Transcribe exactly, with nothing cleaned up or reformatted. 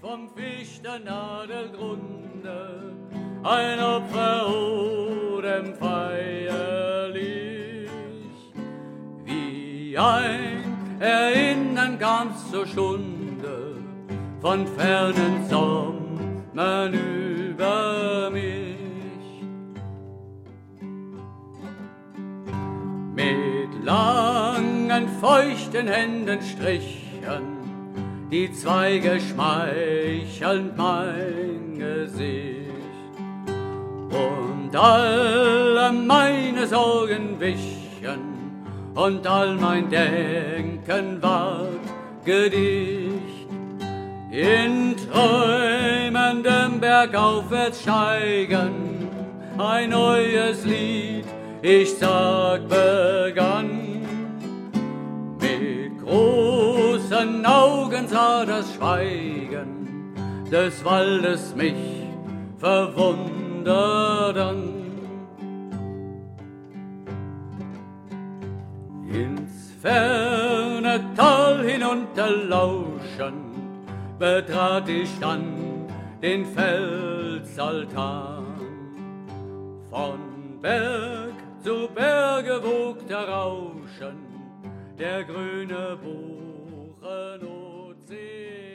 vom Fichtennadelgrunde, ein Opfer odem feierlich, wie ein Erinnern kam's zur Stunde von fernen Sommern über mich. Mit langen, feuchten Händen strichen die Zweige schmeichelnd mein Gesicht, und alle meine Sorgen wichen, und all mein Denken ward Gedicht. In träumendem bergaufwärts steigen, ein neues Lied, ich sag, begann. Mit großen Augen sah das Schweigen des Waldes mich verwundert an. Ins ferne Tal hinunter lauschend betrat ich dann den Felsaltan. Von Berg zu Berge wog der Rauschen, der grüne Buchenozean.